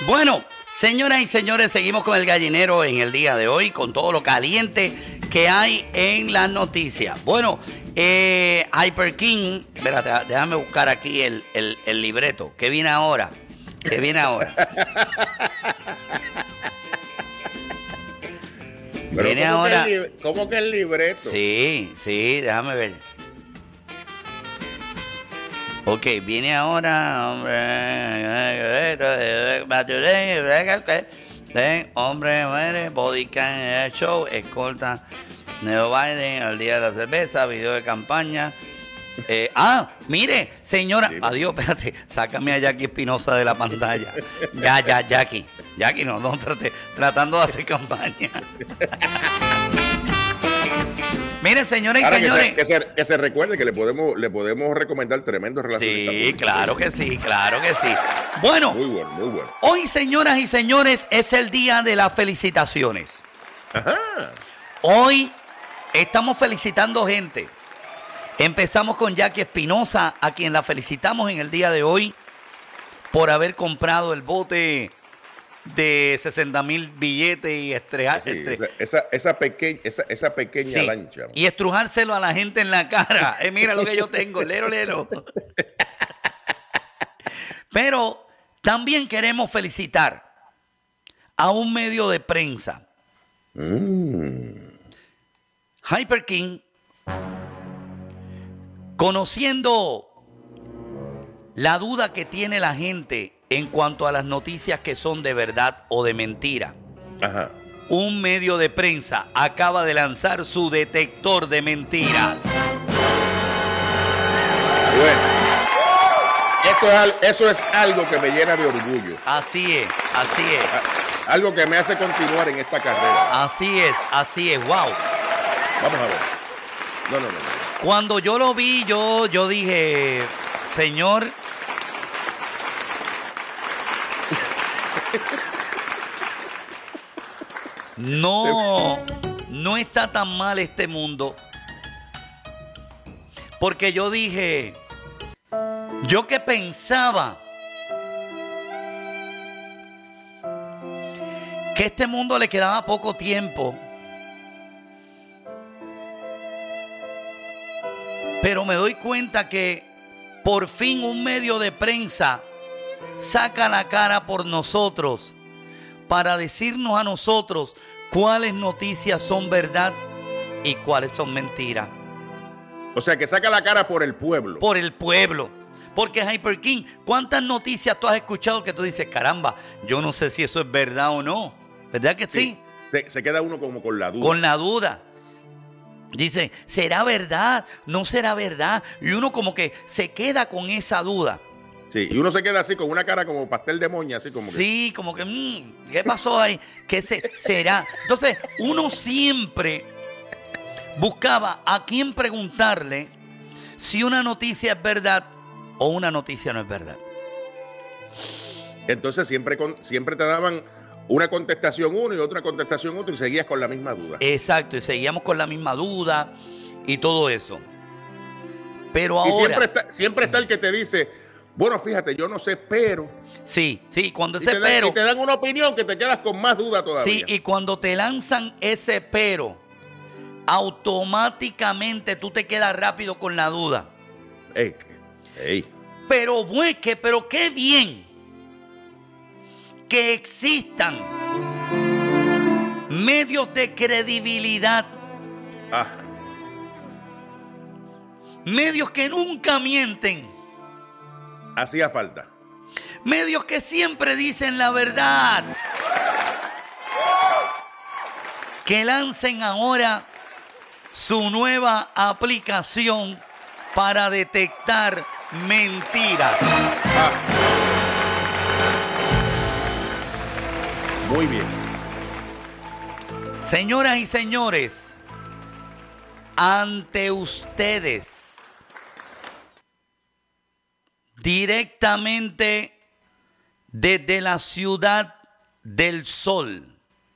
Bueno, señoras y señores, seguimos con el gallinero en el día de hoy, con todo lo caliente que hay en las noticias. Bueno, Hyper King, espérate, déjame buscar aquí el libreto. ¿Qué viene ahora? ¿Qué viene ahora? Pero viene ¿cómo ahora. ¿Cómo que el libreto? Sí, déjame ver. Ok, viene ahora, hombre muere, bodycam show, escolta Neo Biden al día de la cerveza, video de campaña. Mire, señora, Sí. adiós, espérate, sácame a Jackie Espinosa de la pantalla. Ya, Jackie, no, tratando de hacer campaña. Miren, señoras y Ahora señores. que se recuerde que le podemos recomendar tremendos relacionistas. Sí, claro que sí. Bueno, muy bueno. Hoy, señoras y señores, es el día de las felicitaciones. Ajá. Hoy estamos felicitando gente. Empezamos con Jackie Espinosa, a quien la felicitamos en el día de hoy por haber comprado el bote de 60,000 billetes y estrejar. Sí, esa pequeña lancha. Y estrujárselo a la gente en la cara. Mira lo que yo tengo, lero. Pero también queremos felicitar a un medio de prensa. Hyper King, conociendo la duda que tiene la gente en cuanto a las noticias que son de verdad o de mentira. Ajá. Un medio de prensa acaba de lanzar su detector de mentiras. Bueno, eso es algo que me llena de orgullo. Así es. Algo que me hace continuar en esta carrera. Así es, wow. Vamos a ver. No. Cuando yo lo vi, yo dije, señor, no está tan mal este mundo. Porque yo dije, yo que pensaba que a este mundo le quedaba poco tiempo, pero me doy cuenta que por fin un medio de prensa saca la cara por nosotros para decirnos a nosotros cuáles noticias son verdad y cuáles son mentiras. O sea, que saca la cara por el pueblo. Por el pueblo. Porque, Hyper King, ¿cuántas noticias tú has escuchado que tú dices, caramba, yo no sé si eso es verdad o no? ¿Verdad que sí? Se queda uno como con la duda. Con la duda. Dice, ¿será verdad? ¿No será verdad? Y uno como que se queda con esa duda. Sí, y uno se queda así con una cara como pastel de moña, así como sí, como que, ¿qué pasó ahí? ¿Qué será? Entonces, uno siempre buscaba a quién preguntarle si una noticia es verdad o una noticia no es verdad. Entonces siempre te daban una contestación uno y otra contestación otro y seguías con la misma duda. Exacto, y seguíamos con la misma duda y todo eso. Pero ahora... Y siempre está el que te dice, bueno, fíjate, yo no sé, pero... Sí, cuando y ese pero... Y te dan una opinión que te quedas con más duda todavía. Sí, y cuando te lanzan ese pero, automáticamente tú te quedas rápido con la duda. Pero qué bien que existan medios de credibilidad. Medios que nunca mienten. Hacía falta. Medios que siempre dicen la verdad. Que lancen ahora su nueva aplicación para detectar mentiras. Muy bien. Señoras y señores, ante ustedes, directamente desde la ciudad del sol,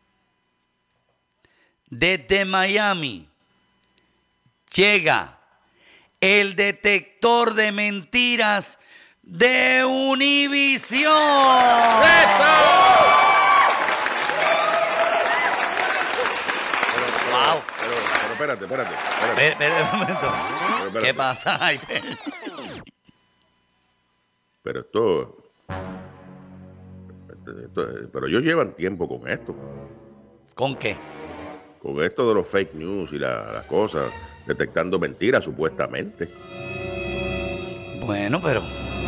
desde Miami, llega el detector de mentiras de Univisión. ¡Eso! espérate. Espera un momento. Espérate. ¿Qué pasa, Hyper? Pero pero ellos llevan tiempo con esto. ¿Con qué? Con esto de los fake news y las cosas, detectando mentiras supuestamente. Bueno, pero...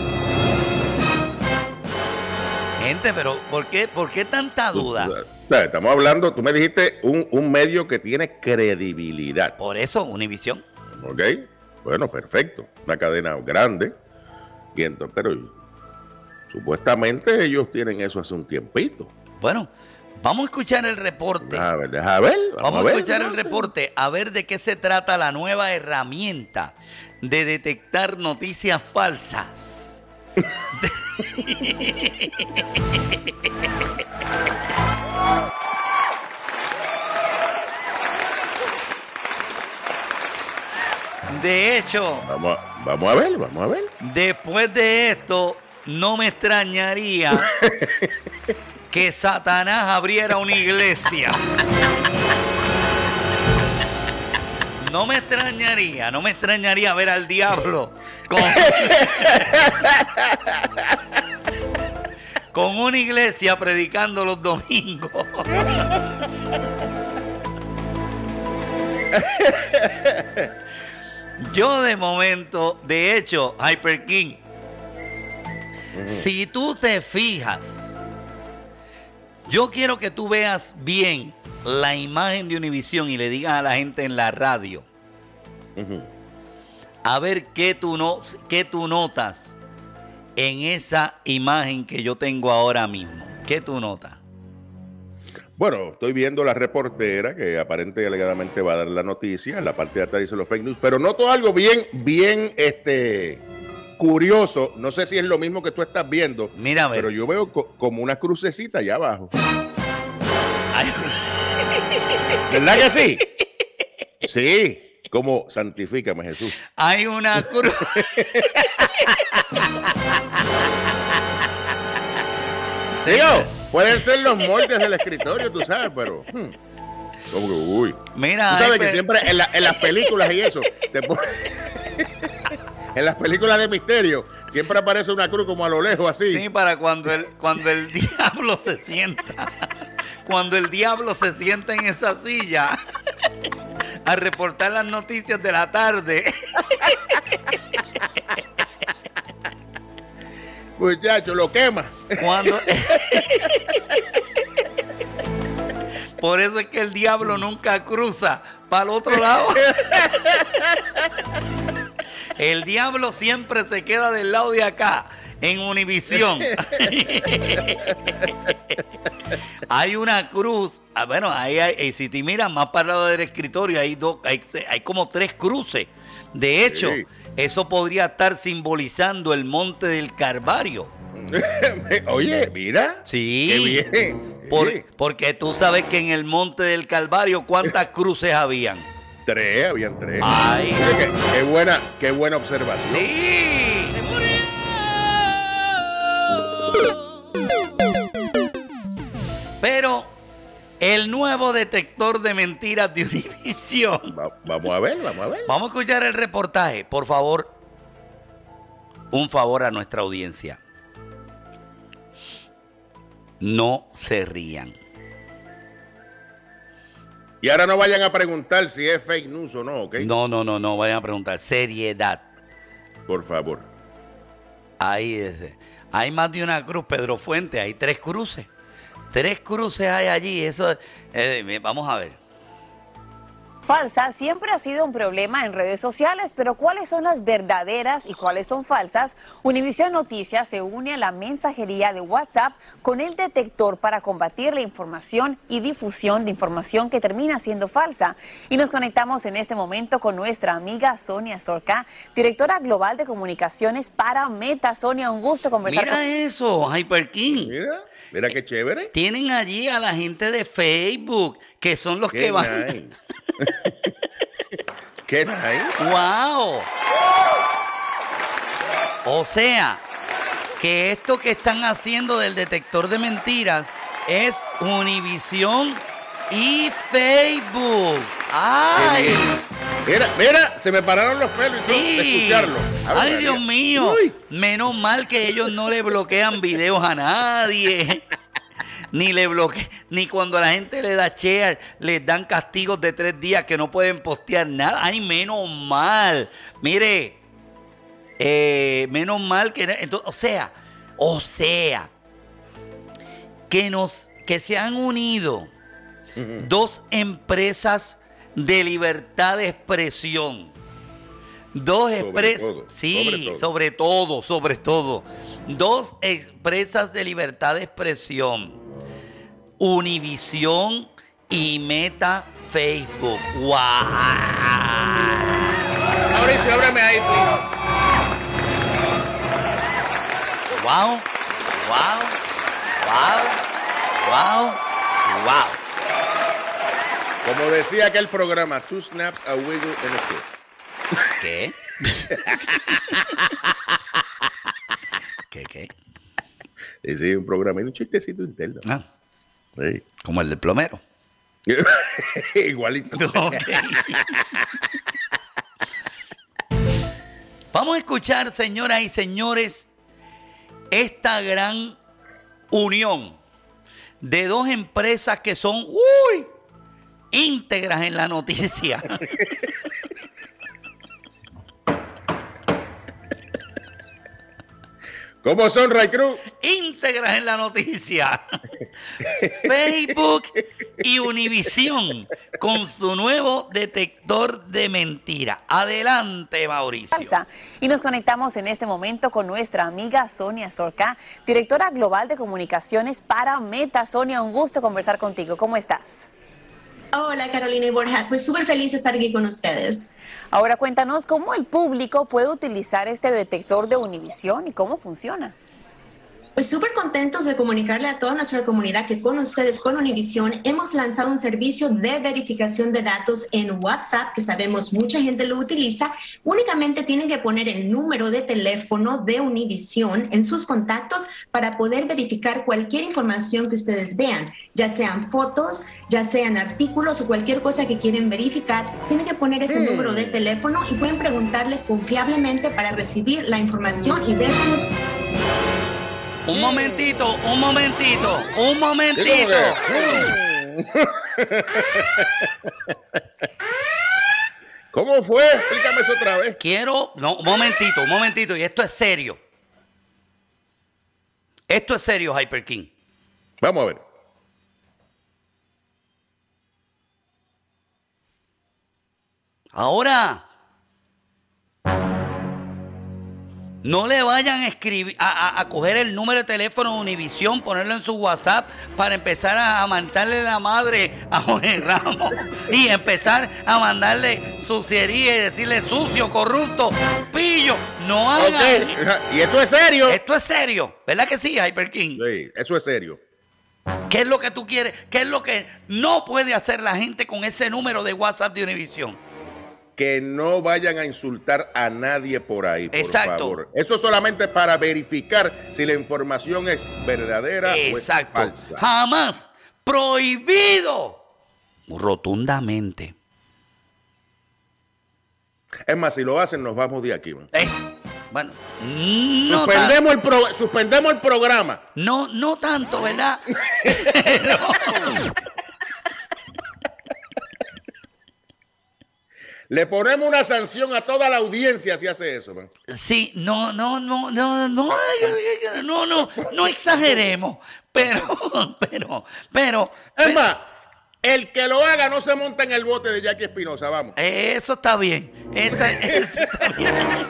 Gente, pero ¿por qué tanta duda? O sea, estamos hablando, tú me dijiste un medio que tiene credibilidad. Por eso, Univisión. ¿Ok? Bueno, perfecto. Una cadena grande. Y entonces, pero supuestamente ellos tienen eso hace un tiempito. Bueno, vamos a escuchar el reporte. Deja ver. Vamos a escuchar el reporte a ver de qué se trata la nueva herramienta de detectar noticias falsas. De hecho, vamos a ver. después de esto, no me extrañaría que Satanás abriera una iglesia. No me extrañaría ver al diablo con una iglesia predicando los domingos. Yo de momento, de hecho, Hyper King, si tú te fijas, yo quiero que tú veas bien la imagen de Univisión y le digas a la gente en la radio, a ver qué tú notas en esa imagen que yo tengo ahora mismo. ¿Qué tú notas? Bueno, estoy viendo la reportera que aparentemente y alegadamente va a dar la noticia. En la parte de atrás dice los fake news, pero noto algo bien curioso. No sé si es lo mismo que tú estás viendo. Mira, a ver. Pero yo veo como una crucecita allá abajo. Ay. ¿Verdad que sí? Sí. Como santifícame, Jesús. Hay una cruz. Digo, pueden ser los moldes del escritorio, tú sabes, pero... Como que, uy. Mira, tú sabes que siempre en las películas y eso, en las películas de misterio, siempre aparece una cruz como a lo lejos, así. Sí, para cuando el diablo se sienta. Cuando el diablo se sienta en esa silla a reportar las noticias de la tarde. Muchacho, lo quema. Por eso es que el diablo nunca cruza para el otro lado. El diablo siempre se queda del lado de acá, en Univisión. Hay una cruz. Bueno, si te miras más para el lado del escritorio, hay como 3 cruces. De hecho, sí, eso podría estar simbolizando el monte del Calvario. Oye, mira. Sí. Qué bien. Porque tú sabes que en el monte del Calvario, ¿cuántas cruces habían? Habían 3. Ay. Qué buena observación. Sí. Se murió. Pero el nuevo detector de mentiras de Univisión. Vamos a ver. Vamos a escuchar el reportaje. Por favor, un favor a nuestra audiencia. No se rían. Y ahora no vayan a preguntar si es fake news o no, ¿ok? No vayan a preguntar. Seriedad. Por favor. Hay más de una cruz, Pedro Fuente. Hay 3 cruces. 3 cruces hay allí. Eso, vamos a ver. Falsa siempre ha sido un problema en redes sociales, pero ¿cuáles son las verdaderas y cuáles son falsas? Univisión Noticias se une a la mensajería de WhatsApp con el detector para combatir la información y difusión de información que termina siendo falsa. Y nos conectamos en este momento con nuestra amiga Sonia Sorca, directora global de comunicaciones para Meta. Sonia, un gusto conversar Mira eso, Hyper King. Mira qué chévere. Tienen allí a la gente de Facebook, que son los que van. Nice. Qué nice. ¡Wow! O sea, que esto que están haciendo del detector de mentiras es Univisión y Facebook. ¡Ay! Mira, se me pararon los pelos y todo de escucharlo. ¡Ay, Dios mío! Uy. Menos mal que ellos no le bloquean videos a nadie. Ni cuando a la gente le da share, les dan castigos de 3 días que no pueden postear nada. ¡Ay, menos mal! Mire, menos mal que... Entonces, o sea, que se han unido dos empresas de libertad de expresión. Sobre todo. Dos empresas de libertad de expresión. Univisión y Meta Facebook. ¡Wow! Mauricio, ábreme ahí, please. ¡Wow! ¡Wow! ¡Wow! ¡Wow! ¡Wow! Como decía aquel programa, 2 snaps, a wiggle and a kiss. ¿Qué? ¿Qué? Sí, un programa y un chistecito interno. Ah, Sí. como el del plomero. Igualito. Ok. Vamos a escuchar, señoras y señores, esta gran unión de dos empresas que son íntegras en la noticia. ¿Cómo son, Ray Cruz? Íntegras en la noticia. Facebook y Univisión con su nuevo detector de mentiras. Adelante, Mauricio. Y nos conectamos en este momento con nuestra amiga Sonia Sorca, directora global de comunicaciones para Meta. Sonia, un gusto conversar contigo. ¿Cómo estás? Hola Carolina y Borja, pues súper feliz de estar aquí con ustedes. Ahora cuéntanos cómo el público puede utilizar este detector de Univisión y cómo funciona. Pues súper contentos de comunicarle a toda nuestra comunidad que con ustedes, con Univisión, hemos lanzado un servicio de verificación de datos en WhatsApp, que sabemos mucha gente lo utiliza. Únicamente tienen que poner el número de teléfono de Univisión en sus contactos para poder verificar cualquier información que ustedes vean, ya sean fotos, ya sean artículos o cualquier cosa que quieren verificar. Tienen que poner ese número de teléfono y pueden preguntarle confiablemente para recibir la información y ver si es... Un momentito. ¿Cómo fue? Explícame eso otra vez. Un momentito, y esto es serio. Hyper King. Vamos a ver. Ahora, no le vayan a escribir, a coger el número de teléfono de Univisión, ponerlo en su WhatsApp para empezar a mandarle la madre a Jorge Ramos y empezar a mandarle suciería y decirle sucio, corrupto, pillo. No hagan. Okay. ¿Y esto es serio? Esto es serio, ¿verdad que sí, Hyper King? Sí, eso es serio. ¿Qué es lo que tú quieres? ¿Qué es lo que no puede hacer la gente con ese número de WhatsApp de Univisión? Que no vayan a insultar a nadie por ahí, por Exacto. favor. Eso solamente para verificar si la información es verdadera o es falsa. Jamás. Prohibido. Rotundamente. Es más, si lo hacen, nos vamos de aquí. Bueno, no suspendemos el programa. No tanto, ¿verdad? Le ponemos una sanción a toda la audiencia si hace eso, man. Sí, no exageremos, pero. Es más, el que lo haga no se monta en el bote de Jackie Espinosa, vamos. Eso está bien. Eso está bien.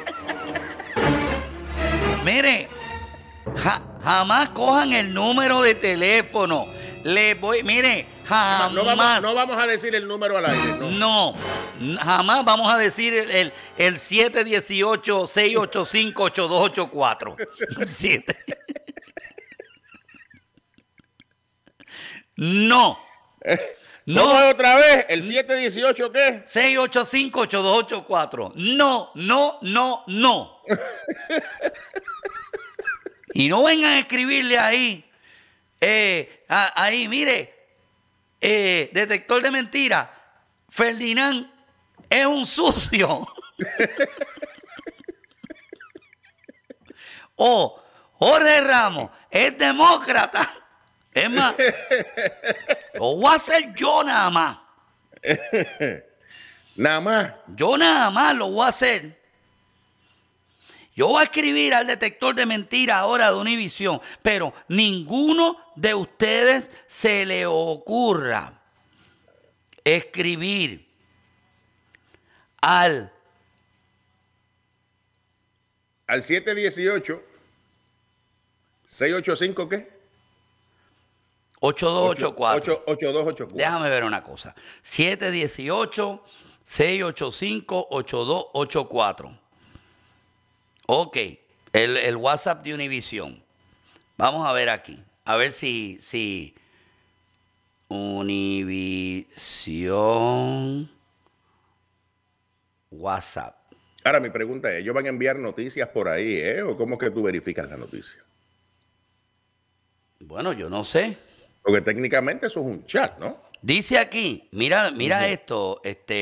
Mire, jamás cojan el número de teléfono. Jamás. No vamos a decir el número al aire. No, jamás vamos a decir el 718-685-8284. 7. No. ¿Cómo es otra vez? ¿El 718 qué? 685-8284. No. Y no vengan a escribirle ahí. Ahí, mire, detector de mentiras. Ferdinand es un sucio. O Jorge Ramos es demócrata. Es más, lo voy a hacer yo nada más. Nada más. Yo nada más lo voy a hacer. Yo voy a escribir al detector de mentiras ahora de Univisión, pero ninguno de ustedes se le ocurra escribir al 718 685 ¿qué? 8284. 8284. Déjame ver una cosa. 718-685-8284. Ok, el WhatsApp de Univisión. Vamos a ver aquí. A ver si Univisión WhatsApp. Ahora mi pregunta es, ¿ellos van a enviar noticias por ahí, o cómo es que tú verificas la noticia? Bueno, yo no sé. Porque técnicamente eso es un chat, ¿no? Dice aquí, mira esto,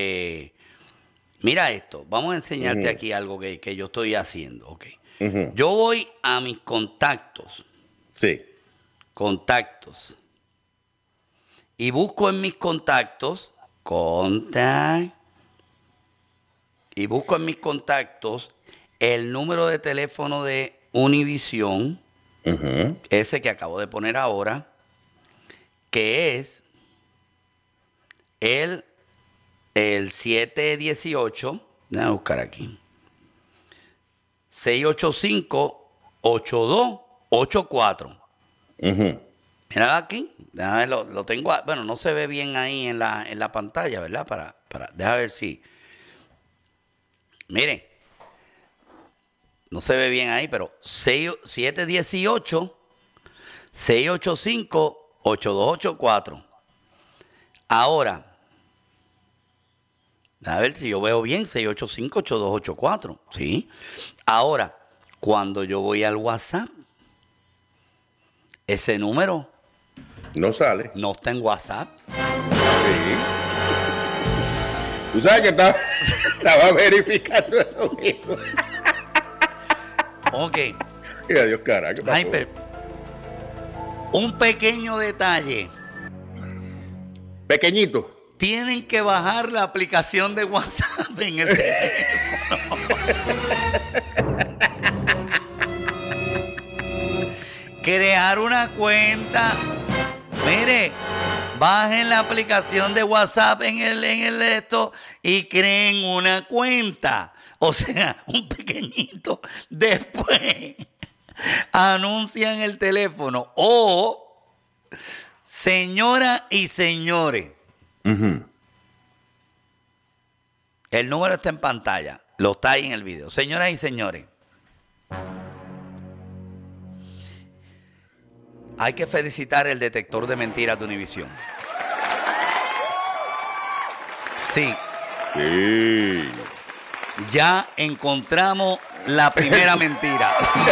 mira esto. Vamos a enseñarte aquí algo que yo estoy haciendo, ok. Yo voy a mis contactos. Sí. Contactos. Y busco en mis contactos, y busco en mis contactos el número de teléfono de Univisión, ese que acabo de poner ahora, que es el 718, déjame buscar aquí, 685-8284. Mira aquí, déjame, lo tengo, bueno, no se ve bien ahí en la pantalla, ¿verdad? Déjame ver si, mire, no se ve bien ahí, pero 718-685-8284. Ahora, a ver si yo veo bien, 685-8284, ¿sí? Ahora, cuando yo voy al WhatsApp, ese número no sale. No está en WhatsApp. Sí. Tú sabes que estaba verificando eso mismo. Ok. Y adiós, cara. ¿Qué pasó? Hyper, un pequeño detalle. Pequeñito. Tienen que bajar la aplicación de WhatsApp en el teléfono. Crear una cuenta. Mire, bajen la aplicación de WhatsApp en el esto y creen una cuenta. O sea, un pequeñito. Después anuncian el teléfono. O, señoras y señores, el número está en pantalla. Lo está ahí en el video. Señoras y señores, hay que felicitar el detector de mentiras de Univisión. Sí. Sí. Ya encontramos la primera mentira.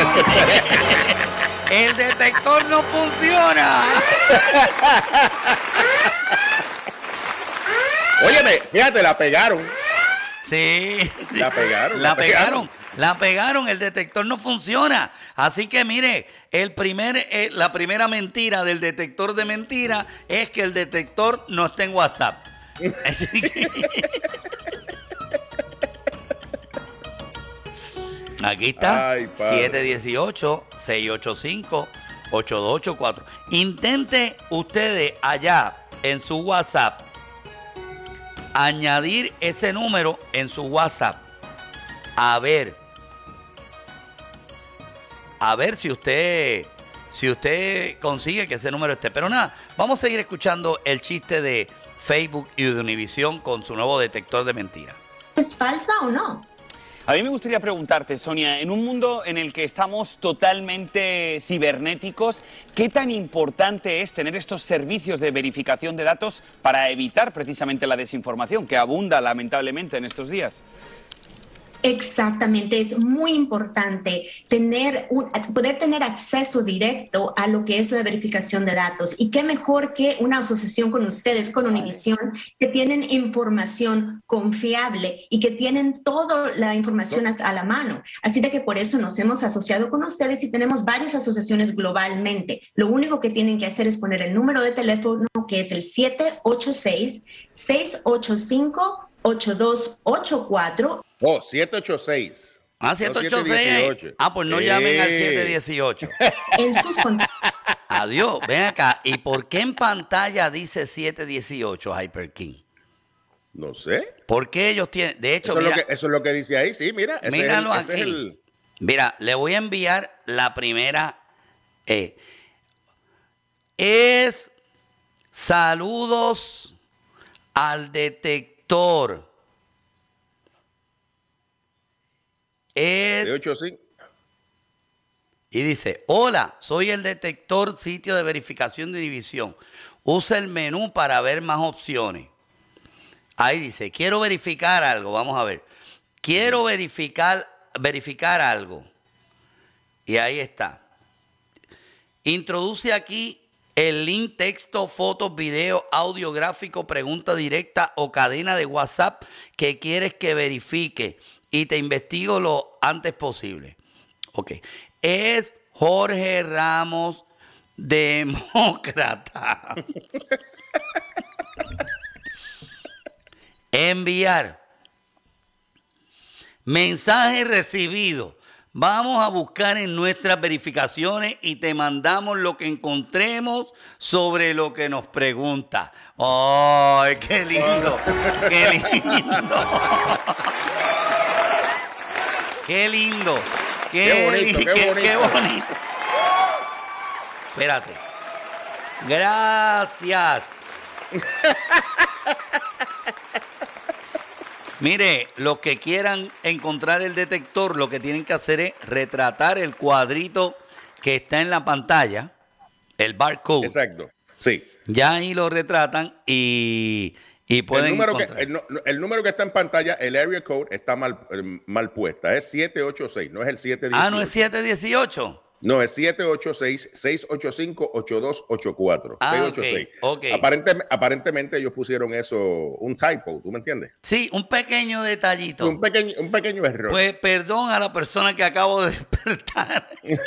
El detector no funciona. Óyeme, fíjate, la pegaron. Sí. La pegaron. La pegaron, el detector no funciona. Así que mire, la primera mentira del detector de mentiras es que el detector no está en WhatsApp. Así que, aquí está, 718-685-8284. Intente ustedes allá en su WhatsApp añadir ese número en su WhatsApp. A ver si usted consigue que ese número esté. Pero nada, vamos a seguir escuchando el chiste de Facebook y de Univisión con su nuevo detector de mentiras. ¿Es falsa o no? A mí me gustaría preguntarte, Sonia, en un mundo en el que estamos totalmente cibernéticos, ¿qué tan importante es tener estos servicios de verificación de datos para evitar precisamente la desinformación que abunda lamentablemente en estos días? Exactamente, es muy importante poder tener acceso directo a lo que es la verificación de datos. Y qué mejor que una asociación con ustedes, con Univision, que tienen información confiable y que tienen toda la información a la mano. Así de que por eso nos hemos asociado con ustedes y tenemos varias asociaciones globalmente. Lo único que tienen que hacer es poner el número de teléfono, que es el 786-685-8284. Oh, 786. Ah, 786. Ah, pues no llamen al 718. En sus contactos. Adiós, ven acá. ¿Y por qué en pantalla dice 718, Hyper King? No sé. ¿Por qué ellos tienen? De hecho, eso es lo que dice ahí, sí, mira. Míralo aquí. Mira, le voy a enviar la primera. Es saludos al detector. Es 785. Y dice, hola, soy el detector sitio de verificación de Univision. Usa el menú para ver más opciones. Ahí dice, quiero verificar algo. Vamos a ver. Quiero verificar algo. Y ahí está. Introduce aquí el link, texto, fotos, video, audio, gráfico, pregunta directa o cadena de WhatsApp que quieres que verifique. Y te investigo lo antes posible. Ok. Es Jorge Ramos, demócrata. Enviar. Mensaje recibido. Vamos a buscar en nuestras verificaciones y te mandamos lo que encontremos sobre lo que nos pregunta. ¡Ay, qué lindo! ¡Qué lindo! ¡Qué lindo! ¡Qué bonito! Espérate. Gracias. Mire, los que quieran encontrar el detector, lo que tienen que hacer es retratar el cuadrito que está en la pantalla, el barcode. Exacto, sí. Ya ahí lo retratan y pueden encontrar. El número que está en pantalla, el area code, está mal puesta. Es 786, no es el 718. Ah, ¿no es 718? No, es 786-685-8284. Ah, 686. Okay. Aparentemente ellos pusieron eso, un typo, ¿tú me entiendes? Sí, un pequeño detallito. Un pequeño error. Pues perdón a la persona que acabo de despertar.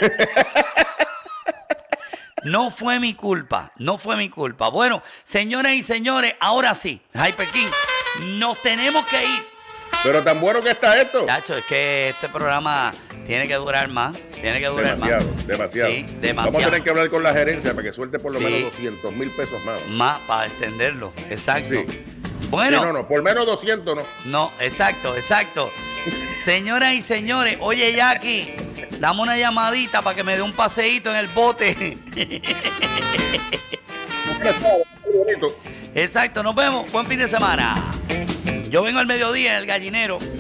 No fue mi culpa. Bueno, señoras y señores, ahora sí, Hyper King, nos tenemos que ir. Pero tan bueno que está esto. Chacho, es que este programa tiene que durar más. Demasiado. Sí, demasiado. Vamos a tener que hablar con la gerencia para que suelte por lo menos 200,000 pesos más. Más para extenderlo, exacto. Sí. Bueno. Sí, no, por menos 200 no. No, exacto. Señoras y señores, oye Jackie, dame una llamadita para que me dé un paseíto en el bote. Exacto, nos vemos. Buen fin de semana. Yo vengo al mediodía en el Gallinero.